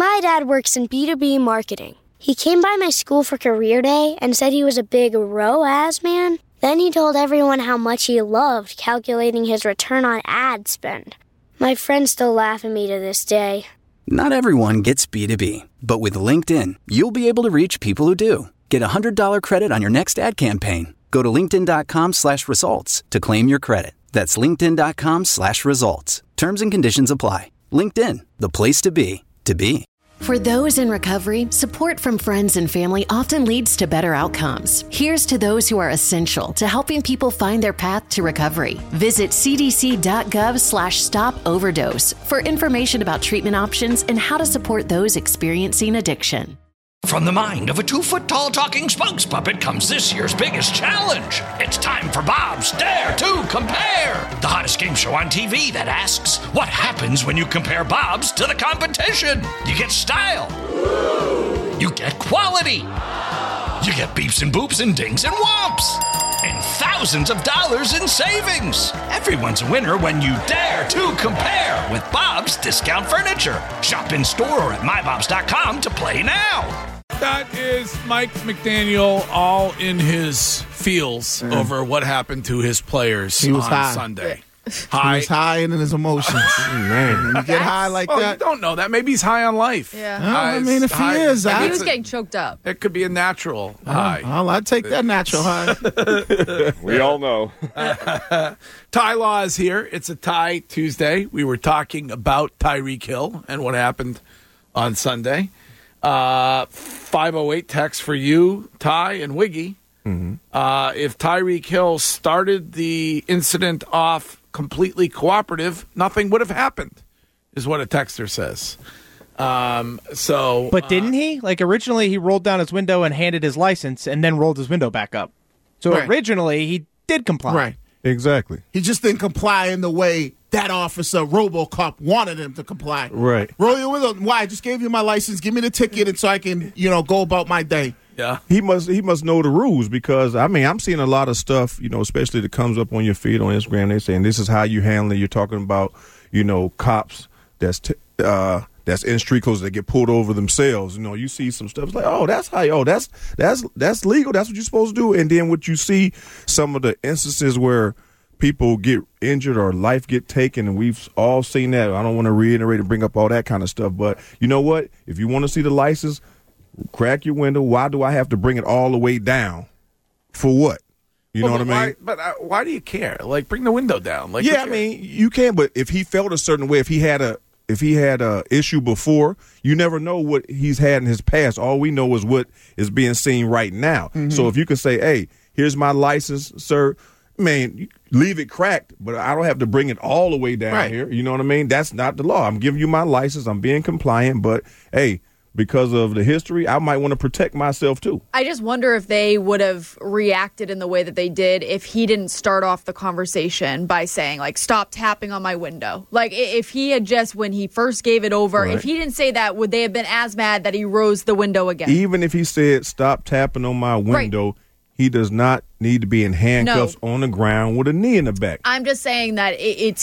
My dad works in B2B marketing. He came by my school for career day and said he was a big ROAS man. Then he told everyone how much he loved calculating his return on ad spend. My friends still laugh at me to this day. Not everyone gets B2B, but with LinkedIn, you'll be able to reach people who do. Get a $100 credit on your next ad campaign. Go to linkedin.com/results to claim your credit. That's linkedin.com/results. Terms and conditions apply. LinkedIn, the place to be, to be. For those in recovery, support from friends and family often leads to better outcomes. Here's to those who are essential to helping people find their path to recovery. Visit cdc.gov/stop-overdose for information about treatment options and how to support those experiencing addiction. From the mind of a 2-foot-tall talking spokes puppet comes this year's biggest challenge. It's time for Bob's Dare to Compare, the hottest game show on TV that asks, what happens when you compare Bob's to the competition? You get style. You get quality. You get beeps and boops and dings and whomps. And thousands of dollars in savings. Everyone's a winner when you dare to compare with Bob's Discount Furniture. Shop in store or at mybobs.com to play now. That is Mike McDaniel all in his feels over what happened to his players on Sunday. He was high in his emotions. Man, when you get high like that. You don't know that. Maybe he's high on life. Yeah. I mean, if he is, he was getting choked up. It could be a natural high. Well, I'd take that natural high. We all know. Ty Law is here. It's a Ty Tuesday. We were talking about Tyreek Hill and what happened on Sunday. 508 text for you, Ty and Wiggy. Mm-hmm. If Tyreek Hill started the incident off completely cooperative, nothing would have happened, is what a texter says. But didn't he? Like, originally he rolled down his window and handed his license and then rolled his window back up. So originally he did comply. Right. Exactly. He just didn't comply in the way that officer, RoboCop, wanted him to comply. Right. Roll your window. Why? I just gave you my license. Give me the ticket and so I can, go about my day. Yeah. He must know the rules because, I'm seeing a lot of stuff, especially that comes up on your feed on Instagram. They're saying this is how you handle it. You're talking about, cops that's in street clothes that get pulled over themselves. You see some stuff. It's like, that's legal. That's what you're supposed to do. And then what you see, some of the instances where people get injured or life get taken, and we've all seen that. I don't want to reiterate and bring up all that kind of stuff. But you know what? If you want to see the license, crack your window. Why do I have to bring it all the way down? For what? You know what I mean? Why do you care? Like, bring the window down. Like, you can. But if he felt a certain way, if he had a issue before, you never know what he's had in his past. All we know is what is being seen right now. Mm-hmm. So if you can say, hey, here's my license, sir, man, leave it cracked, but I don't have to bring it all the way down here. You know what I mean? That's not the law. I'm giving you my license. I'm being compliant, but, hey, because of the history, I might want to protect myself too. I just wonder if they would have reacted in the way that they did if he didn't start off the conversation by saying, like, stop tapping on my window. Like, if he had just, when he first gave it over, if he didn't say that, would they have been as mad that he rose the window again? Even if he said, stop tapping on my window, he does not need to be in handcuffs on the ground with a knee in the back. I'm just saying that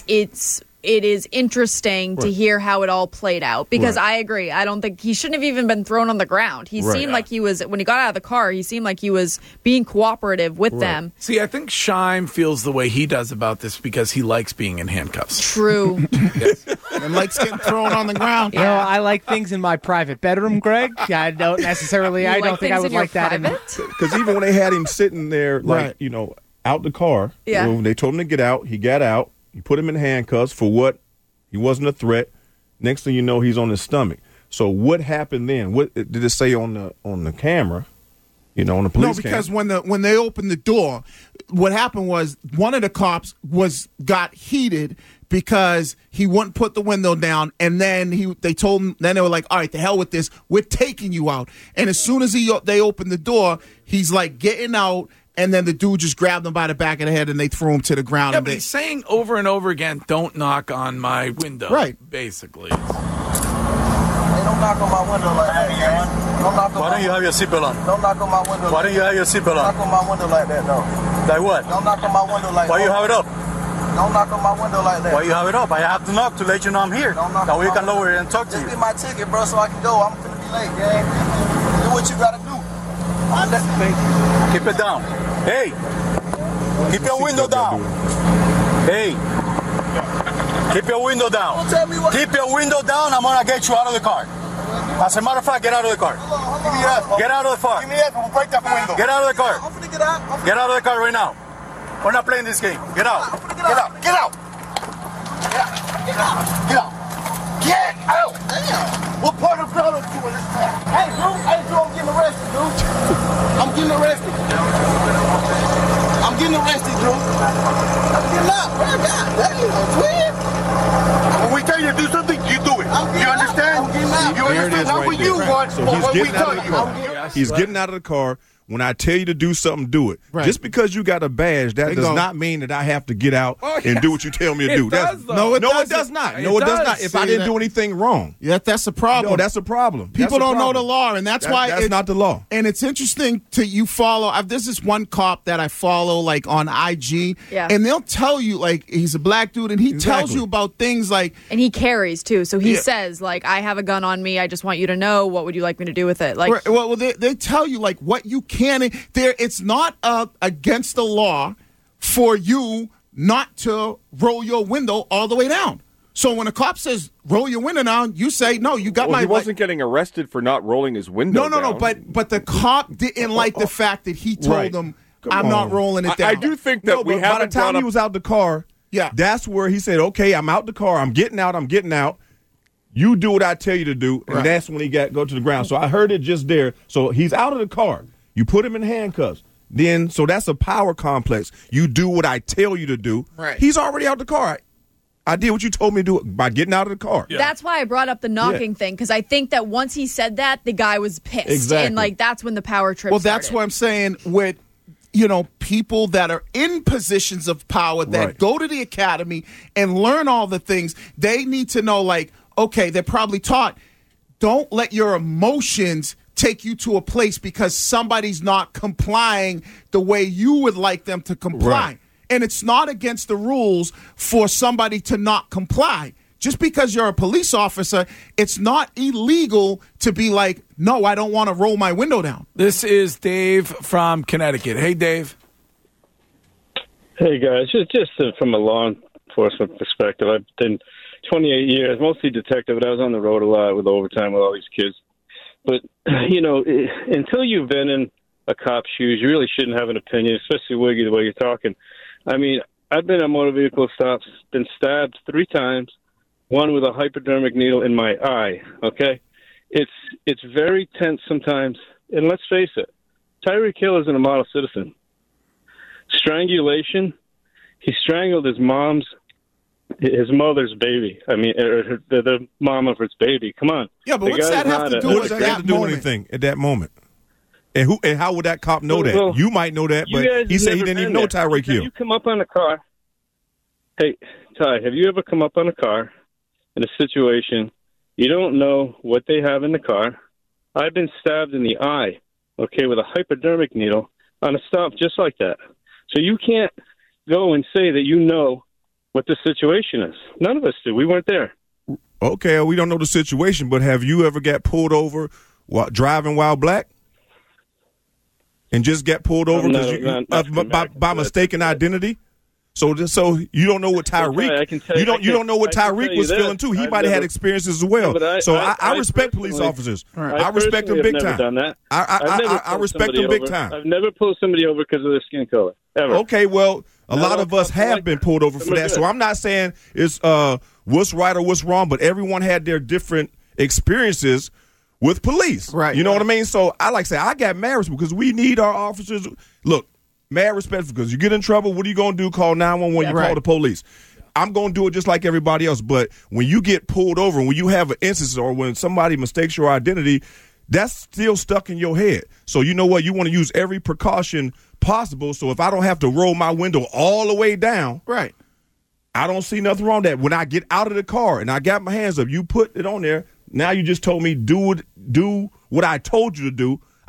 it is interesting to hear how it all played out because I agree. I don't think he shouldn't have even been thrown on the ground. He seemed like he was, when he got out of the car, he seemed like he was being cooperative with them. See, I think Scheim feels the way he does about this because he likes being in handcuffs. True. And likes getting thrown on the ground. I like things in my private bedroom, Greg. I don't necessarily, I don't think I would like that. Because even when they had him sitting there, out the car, when they told him to get out, he got out. You put him in handcuffs for what? He wasn't a threat. Next thing you know, he's on his stomach. So what happened then? What did it say on the camera? On the police camera? No, because when they opened the door, what happened was one of the cops got heated because he wouldn't put the window down, and then they told him. Then they were like, "All right, to hell with this. We're taking you out." And as soon as they opened the door, he's like getting out. And then the dude just grabbed him by the back of the head and they threw him to the ground. Yeah, but he's saying over and over again, don't knock on my window. Right. Basically. Hey, don't knock on my window like that, man. Why don't you have your seatbelt on? Don't knock on my window. Why don't you have your seatbelt on? Don't knock on my window like that, though. Like what? Don't knock on my window like that. Why you have it up? Don't knock on my window like that. Why you have it up? I have to knock to let you know I'm here. Don't knock that on way you my can lower it and talk to Just you. get my ticket, bro, so I can go. I'm finna be late, gang. Do what you gotta do. Keep it down. Hey, keep your window down. Hey, keep your window down. Don't tell me what. Keep your window down. I'm gonna get you out of the car. As a matter of fact, get out of the car. Give me that. Get out of the car. Give me that. We'll break that window. Get out of the car. I'm finna get out. Get out of the car right now. We're not playing this game. Get out. I'm finna get out. Get out. Get out. Get out. Get out. Get out. Damn. What part of fellas doing this? Hey, dude. Hey, dude, I'm getting arrested, dude. I'm getting arrested. I'm getting arrested, dude. I'm getting out, bro. God damn, twin. When we tell you to do something, you do it. You understand? I'm getting out. You understand? Not what you want, So but he's what we getting out tell of the you. car. He's getting out of the car. When I tell you to do something, do it. Right. Just because you got a badge, that does not mean that I have to get out and do what you tell me to do. No, it does not. No, it does not. If I didn't do anything wrong. Yeah, that's a problem. No, that's a problem. People don't know the law, and that's why that's not the law. And it's interesting to you follow. There's this one cop that I follow, like on IG, and they'll tell you, like, he's a black dude, and he tells you about things like, and he carries too. So he says, like, I have a gun on me. I just want you to know. What would you like me to do with it? Like, well, they tell you like what you can. It's not against the law for you not to roll your window all the way down. So when a cop says roll your window down, you say no. You got my. He wasn't getting arrested for not rolling his window. No. But the cop didn't like the fact that he told him, "I'm not rolling it down." I do think that we haven't. By the time he was out the car, that's where he said, "Okay, I'm out the car. I'm getting out. You do what I tell you to do," and that's when he go to the ground. So I heard it just there. So he's out of the car. You put him in handcuffs. Then, so that's a power complex. You do what I tell you to do. Right. He's already out the car. I did what you told me to do by getting out of the car. Yeah. That's why I brought up the knocking thing, because I think that once he said that, the guy was pissed. Exactly. And, like, that's when the power trip started. That's what I'm saying with, people that are in positions of power that go to the academy and learn all the things. They need to know, like, okay, they're probably taught, don't let your emotions take you to a place because somebody's not complying the way you would like them to comply. Right. And it's not against the rules for somebody to not comply. Just because you're a police officer, it's not illegal to be like, no, I don't want to roll my window down. This is Dave from Connecticut. Hey, Dave. Hey, guys. Just from a law enforcement perspective, I've been 28 years, mostly detective, but I was on the road a lot with overtime with all these kids. But, until you've been in a cop's shoes, you really shouldn't have an opinion, especially Wiggy, the way you're talking. I mean, I've been at motor vehicle stops, been stabbed 3 times, one with a hypodermic needle in my eye, okay? It's very tense sometimes, and let's face it, Tyreek Hill isn't a model citizen. Strangulation, he strangled his mother's baby. I mean, the mom of his baby. Come on. Yeah, but what's that have to do with that moment? Anything at that moment? And how would that cop know that? Well, you might know that, but he said he didn't even know Tyreek Hill. You come up on a car. Hey, Ty, have you ever come up on a car in a situation you don't know what they have in the car? I've been stabbed in the eye, okay, with a hypodermic needle on a stop just like that. So you can't go and say that you know what the situation is. None of us do. We weren't there. Okay, we don't know the situation, but have you ever got pulled over driving while black? And just get pulled over by mistaken identity? So you don't know what Tyreek. You don't know what Tyreek was feeling too. He might have had experiences as well. I respect police officers. I respect them big time. Done that. I respect them big time. I've never pulled somebody over because of their skin color. Ever. Okay, well, a lot of us have been pulled over for that. So I'm not saying it's what's right or what's wrong, but everyone had their different experiences with police. Right. You know what I mean? So I like to say I got mad respect because we need our officers. Look, mad respect because you get in trouble. What are you going to do? Call 911. You call the police. I'm going to do it just like everybody else. But when you get pulled over, when you have an instance or when somebody mistakes your identity, that's still stuck in your head. So you know what? You want to use every precaution possible. So if I don't have to roll my window all the way down, right, I don't see nothing wrong with that. When I get out of the car and I got my hands up, you put it on there. Now you just told me do what I told you to do.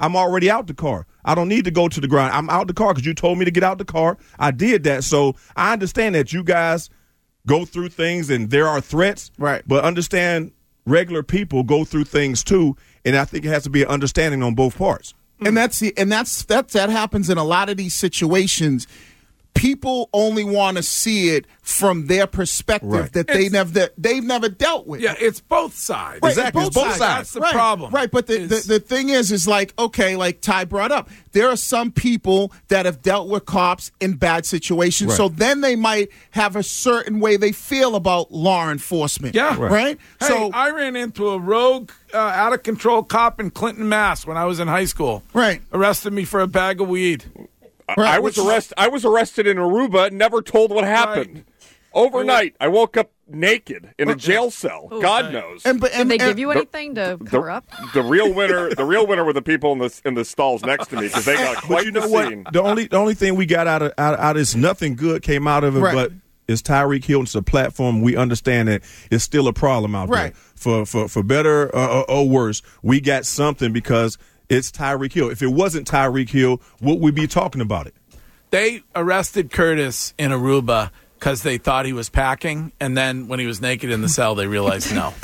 I'm already out the car. I don't need to go to the ground. I'm out the car because you told me to get out the car. I did that. So I understand that you guys go through things and there are threats. Right. But understand regular people go through things too, and I think it has to be an understanding on both parts. And that happens in a lot of these situations. People only want to see it from their perspective that they've never dealt with. Yeah, it's both sides. Right, exactly, it's both sides. That's the problem. Right, but the thing is like, okay, like Ty brought up, there are some people that have dealt with cops in bad situations, right. so then they might have a certain way they feel about law enforcement. Yeah. Right? Hey, So I ran into a rogue, out-of-control cop in Clinton, Mass. when I was in high school. Right. Arrested me for a bag of weed. I was arrested in Aruba, never told what happened. Right. Overnight, I woke up naked in a jail cell. God knows. Did they give you anything to cover up? The real winner were the people in the stalls next to me because they got quite the scene. The only thing we got out of this, nothing good came out of it, Right. but it's Tyreek Hill. It's a platform. We understand that it's still a problem out Right. there. For better or worse, we got something because it's Tyreek Hill. If it wasn't Tyreek Hill, would we be talking about it? They arrested Curtis in Aruba because they thought he was packing, and then when he was naked in the cell, they realized no.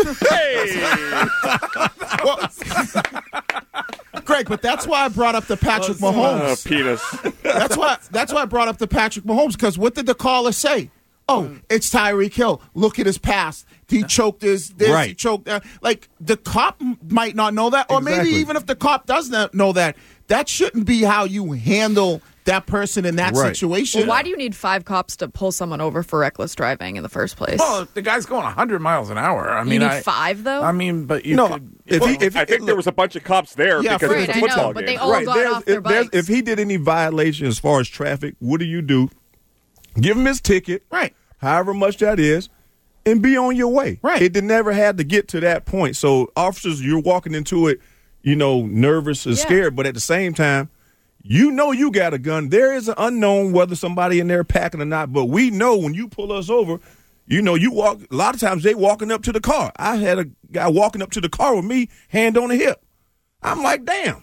Greg, but that's why I brought up the Patrick Mahomes. Penis. That's why I brought up the Patrick Mahomes, because what did the caller say? Oh, it's Tyreek Hill. Look at his past. He choked this, right. He choked that. Like, the cop might not know that, or maybe Exactly. even if the cop does not know that, that shouldn't be how you handle that person in that Right. situation. Well, why do you need 5 cops to pull someone over for reckless driving in the first place? Well, the guy's going 100 miles an hour. I you mean, need 5, though? I mean, but you No, could. I think there was a bunch of cops there Yeah, because right, it was a I know, football but game. they all got off their bikes. If he did any violation as far as traffic, what do? Give him his ticket, Right. however much that is, and be on your way. Right. It never had to get to that point. So, officers, you're walking into it, nervous and scared, but at the same time, you got a gun. There is an unknown whether somebody in there packing or not, but we know when you pull us over, you walk. A lot of times they walking up to the car. I had a guy walking up to the car with me, hand on the hip. I'm like, damn,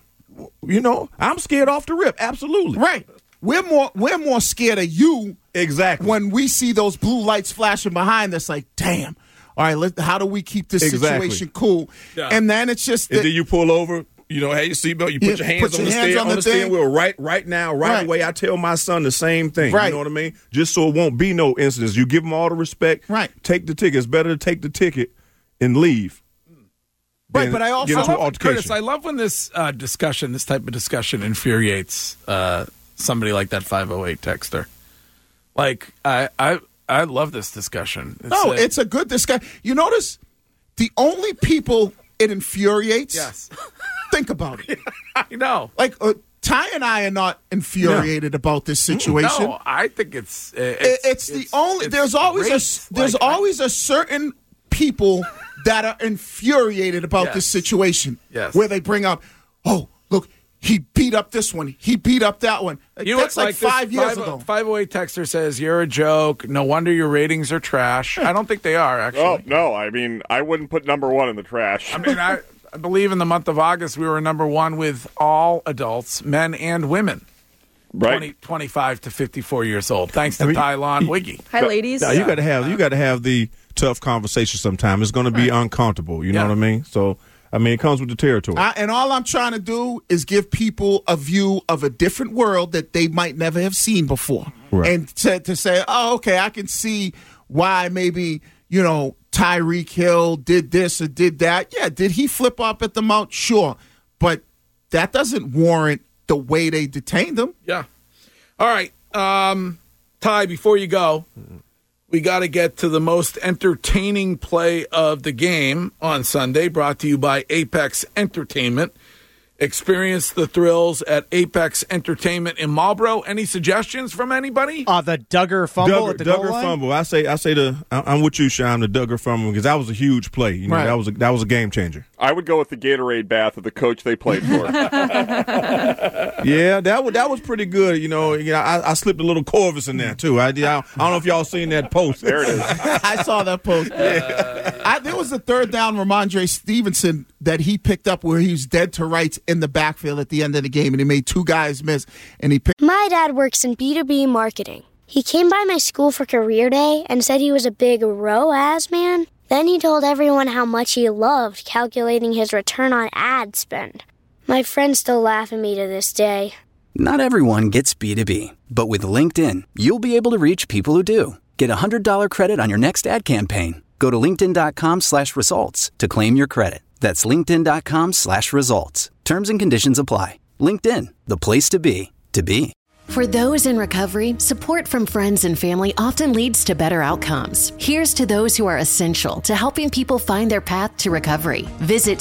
I'm scared off the rip. Absolutely. Right. We're more scared of you. Exactly. When we see those blue lights flashing behind us, like, damn. All right, how do we keep this situation cool? Yeah. And then it's just And then you pull over. Have your seatbelt. You put your hands on the steering wheel right now, right away. I tell my son the same thing. Right. You know what I mean? Just so it won't be no incidents. You give them all the respect. Right. Take the ticket. It's better to take the ticket and leave. Right, but I also get into an Curtis, altercation. I love when this type of discussion infuriates somebody like that 508 texter. Like, I love this discussion. It's a good discussion. You notice the only people it infuriates. Yes. Think about it. I know. Like, Ty and I are not infuriated about this situation. No, I think it's the only. There's always a certain people that are infuriated about this situation. Yes. Where they bring up, oh, look, he beat up this one. He beat up that one. That's like 5 years ago. 508 texter says, you're a joke. No wonder your ratings are trash. I don't think they are, actually. Oh, no. I mean, I wouldn't put number 1 in the trash. I mean, I believe in the month of August we were number 1 with all adults, men and women. Right. 25 to 54 years old. Thanks to Tylon Wiggy. Hi, ladies. Now, you got to have the tough conversation sometime. It's going to be uncomfortable. You know what I mean? So, it comes with the territory. And all I'm trying to do is give people a view of a different world that they might never have seen before. Right. And to say, oh, okay, I can see why maybe, Tyreek Hill did this or did that. Yeah, did he flip up at the mouth? Sure. But that doesn't warrant the way they detained him. Yeah. All right. Ty, before you go, we got to get to the most entertaining play of the game on Sunday, brought to you by Apex Entertainment. Experience the thrills at Apex Entertainment in Marlboro. Any suggestions from anybody? The Duggar fumble at the goal Duggar line? fumble. I'm with you, Sean, the Duggar fumble, because that was a huge play. Right. That was a game changer. I would go with the Gatorade bath of the coach they played for. Yeah, that was pretty good. I slipped a little Corvus in there too. I don't know if y'all seen that post. There it is. I saw that post. There was a third down. Ramondre Stevenson that he picked up where he was dead to rights in the backfield at the end of the game, and he made 2 guys miss, and he picked. My dad works in B2B marketing. He came by my school for career day and said he was a big ROAS man. Then he told everyone how much he loved calculating his return on ad spend. My friends still laugh at me to this day. Not everyone gets B2B, but with LinkedIn, you'll be able to reach people who do. Get a $100 credit on your next ad campaign. Go to linkedin.com/results to claim your credit. That's linkedin.com/results. Terms and conditions apply. LinkedIn, the place to be, to be. For those in recovery, support from friends and family often leads to better outcomes. Here's to those who are essential to helping people find their path to recovery. Visit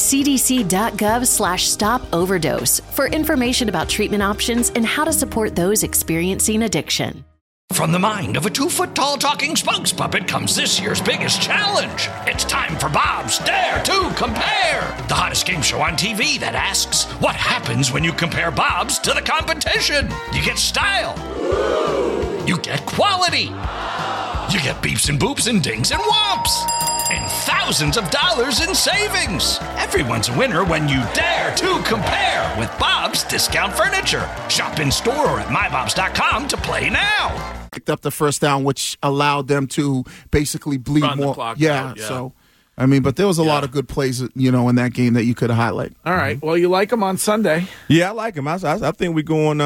cdc.gov/stop-overdose for information about treatment options and how to support those experiencing addiction. From the mind of a 2-foot-tall talking spokes puppet comes this year's biggest challenge. It's time for Bob's Dare to Compare, the hottest game show on TV that asks, what happens when you compare Bob's to the competition? You get style. You get quality. You get beeps and boops and dings and whomps. And thousands of dollars in savings. Everyone's a winner when you dare to compare with Bob's Discount Furniture. Shop in store or at mybobs.com to play now. Picked up the first down, which allowed them to basically bleed Run the more. clock Yeah, out, yeah. so I mean, but there was a lot of good plays, in that game that you could highlight. All right. Well, you like them on Sunday. Yeah, I like him. I think we're going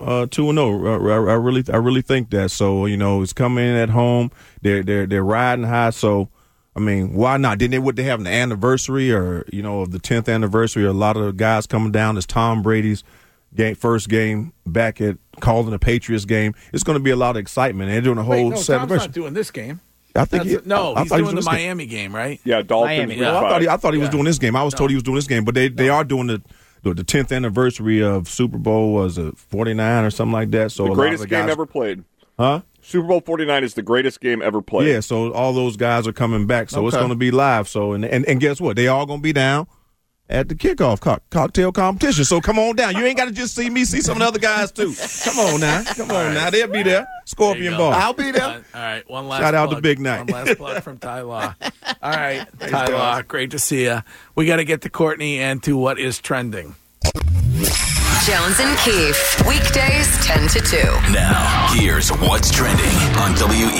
2-0. I really think that. So it's coming in at home. They're riding high. So I mean, why not? Didn't they have an anniversary or of the 10th anniversary? A lot of guys coming down. It's Tom Brady's first game back at calling the Patriots game. It's going to be a lot of excitement. They're doing a whole Tom's celebration. not doing this game. I think he's doing the game. Miami game, right? Yeah, Dolphins. Miami. Yeah. I thought he was doing this game. I was told he was doing this game, but they are doing the 10th anniversary of Super Bowl, was it 49 or something like that? So The greatest game ever played. Huh? Super Bowl 49 is the greatest game ever played. Yeah, so all those guys are coming back, so it's going to be live. So and guess what? They all going to be down at the kickoff cocktail competition. So come on down. You ain't got to just see me, see some of the other guys too. Come on now. They'll be there. Scorpion Ball. I'll be there. All right, one last Shout out plug. to Big Night. One last plug from Ty Law. All right, Ty Law, great to see you. We got to get to Courtney and to what is trending. Jones and Keefe, weekdays 10 to 2. Now, here's what's trending on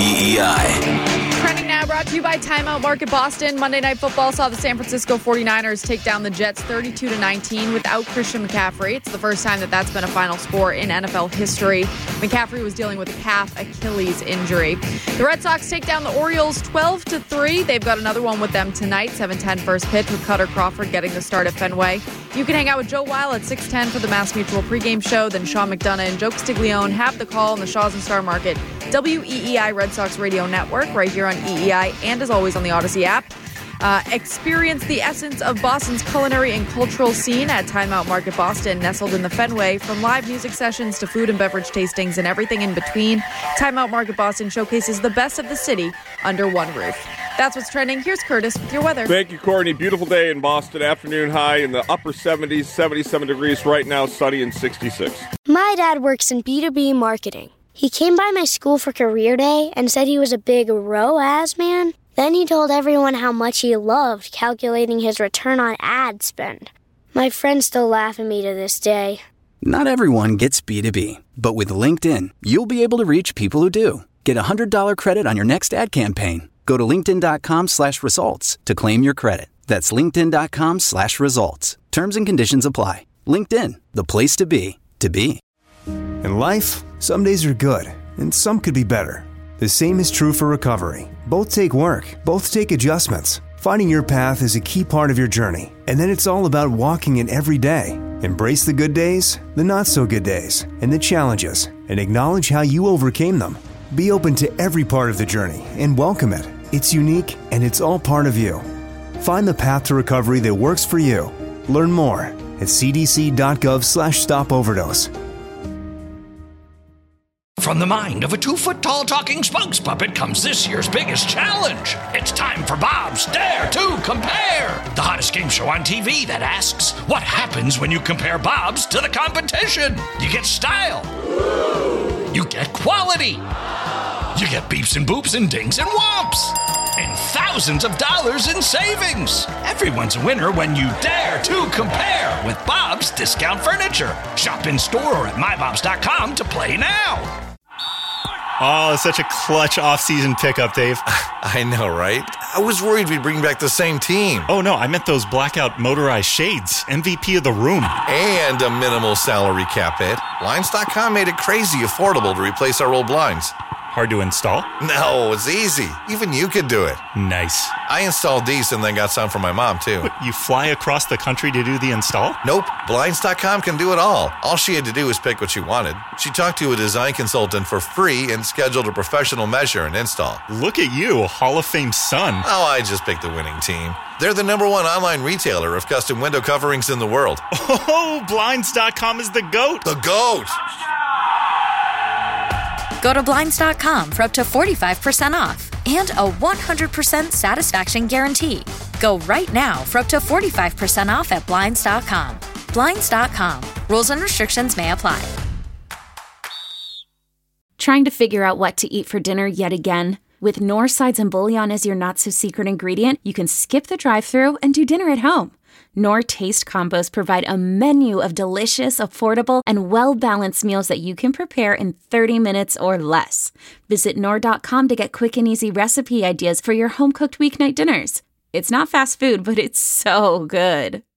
WEEI. Trending now brought to you by Timeout Market Boston. Monday Night Football saw the San Francisco 49ers take down the Jets 32-19 without Christian McCaffrey. It's the first time that's been a final score in NFL history. McCaffrey was dealing with a calf Achilles injury. The Red Sox take down the Orioles 12-3. They've got another one with them tonight, 7:10 first pitch with Cutter Crawford getting the start at Fenway. You can hang out with Joe Weil at 6:10 for the Mass Mutual pregame show. Then Sean McDonough and Joe Castiglione have the call on the Shaws and Star Market WEEI Red Sox Radio Network right here on EEI and as always on the Odyssey app. Experience the essence of Boston's culinary and cultural scene at Timeout Market Boston, nestled in the Fenway. From live music sessions to food and beverage tastings and everything in between, Timeout Market Boston showcases the best of the city under one roof. That's what's trending. Here's Curtis with your weather. Thank you, Courtney. Beautiful day in Boston. Afternoon high in the upper 70s, 77 degrees right now, sunny and 66. My dad works in B2B marketing. He came by my school for career day and said he was a big ROAS man. Then he told everyone how much he loved calculating his return on ad spend. My friends still laugh at me to this day. Not everyone gets B2B, but with LinkedIn, you'll be able to reach people who do. Get a $100 credit on your next ad campaign. Go to linkedin.com/results to claim your credit. That's linkedin.com/results. Terms and conditions apply. LinkedIn, the place to be, to be. In life, some days are good, and some could be better. The same is true for recovery. Both take work, both take adjustments. Finding your path is a key part of your journey, and then it's all about walking it every day. Embrace the good days, the not-so-good days, and the challenges, and acknowledge how you overcame them. Be open to every part of the journey and welcome it. It's unique, and it's all part of you. Find the path to recovery that works for you. Learn more at cdc.gov/stop-overdose. From the mind of a 2-foot-tall talking spokes puppet comes this year's biggest challenge. It's time for Bob's Dare to Compare, the hottest game show on TV that asks, what happens when you compare Bob's to the competition? You get style. You get quality. You get beeps and boops and dings and whomps. And and thousands of dollars in savings. Everyone's a winner when you dare to compare with Bob's Discount Furniture. Shop in store or at mybobs.com to play now. Oh, such a clutch off-season pickup, Dave. I know, right? I was worried we'd bring back the same team. Oh, no, I meant those blackout motorized shades. MVP of the room. And a minimal salary cap hit. Blinds.com made it crazy affordable to replace our old blinds. Hard to install? No, it's easy. Even you could do it. Nice. I installed these and then got some for my mom, too. But you fly across the country to do the install? Nope. Blinds.com can do it all. All she had to do was pick what she wanted. She talked to a design consultant for free and scheduled a professional measure and install. Look at you, Hall of Fame son. Oh, I just picked the winning team. They're the #1 online retailer of custom window coverings in the world. Oh, Blinds.com is the GOAT. The GOAT! Go to Blinds.com for up to 45% off and a 100% satisfaction guarantee. Go right now for up to 45% off at Blinds.com. Blinds.com. Rules and restrictions may apply. Trying to figure out what to eat for dinner yet again? With Knorr sides and bouillon as your not-so-secret ingredient, you can skip the drive-thru and do dinner at home. Knorr Taste Combos provide a menu of delicious, affordable, and well-balanced meals that you can prepare in 30 minutes or less. Visit Knorr.com to get quick and easy recipe ideas for your home-cooked weeknight dinners. It's not fast food, but it's so good.